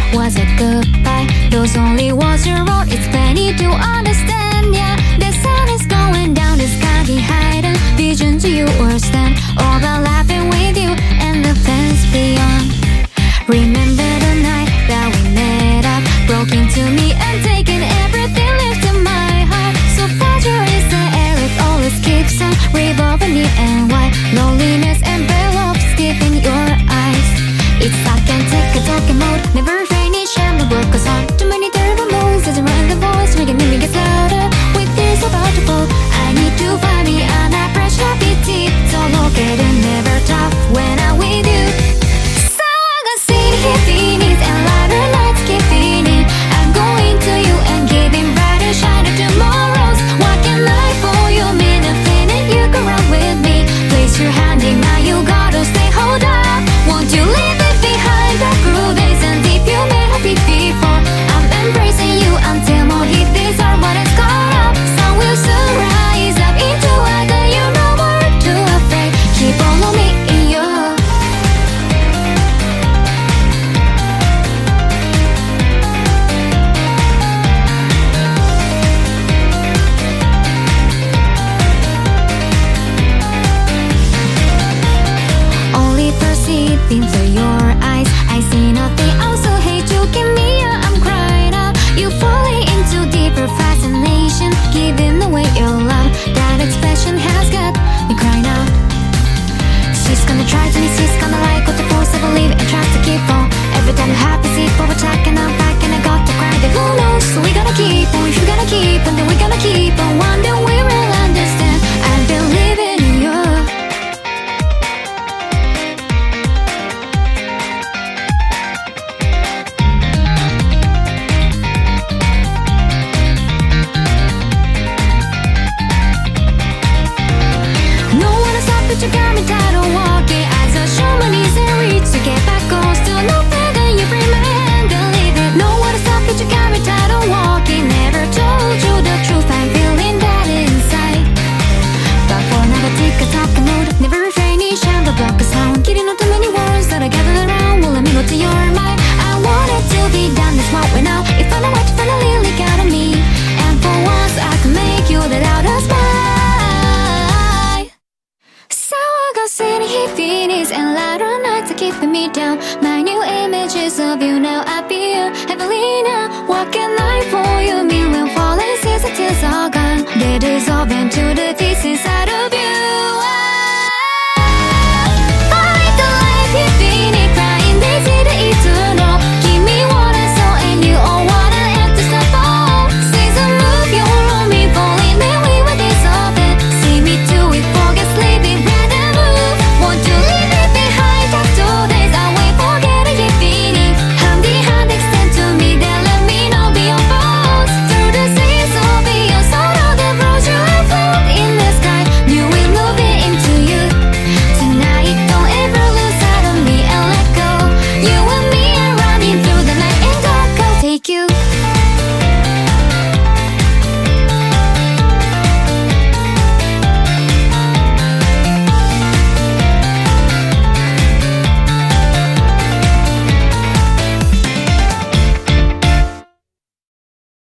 was a goodbye. Those only words you wrote, it's plenty to understand. Yeah, the sun is going down, the sky be hiding. Visions you were stand, all about laughing with you and the fence beyond. Remember the night that we met up, broke into me and taken everything left in my heart. So fragile is the air, it always keeps on revolving near and wide. Loneliness envelops deep in your eyes. It's like I can take a talking mode, never rainy shame, the work goes on. Too many terrible moves, there's a random voice making me get louder. With this about to fall, I need to find me an pressure beat deep. So look at it, never tough when I'm with you. So I'm gonna sing infinite and lighter nights keep feeding. I'm going to you and giving brighter shiner tomorrows. What can I for you mean a thing and you can run with me? Place your hand in now, you gotta stay, hold up. Won't you leave it behind the cruel days and deep you made happy before? I'm embracing you until more hit this are what it's caught up. Sun will soon rise up into other, you no more too afraid. Keep on me in you. Only perceiving through your eyes, I see nothing, also hate you, give me a, I'm crying out. You falling into deeper fascination, giving away your love. That expression has got me crying out. She's gonna try to me, she's gonna like what the force I believe and try to keep on. Every time you happy, see for attack and I'm back and I got to cry. Then who knows, so we gotta keep on, if we gotta keep on, then we gotta keep on. One day we will understand, I've been living in you. No one has stopped, but you got me tired of walking. As I show my knees and reach to get back on. Still no better, you bring my hand and leave it. No one has stopped, but you got me tired of walking. Never told you the truth, I'm feeling that inside. But for now I take a talking mode, never refrain, each time the block is sound. Getting on too many words that I gathered around, will let me go to your mind. I want it to be done, that's what we know. If I know what you finally leak out of me, and for once I can make you the loudest mine. So I got city feelings and louder nights are keeping me down. My new images of you now appear heavily now. What can I for you mean when falling seas and tears are gone? They dissolve into the peace inside of you.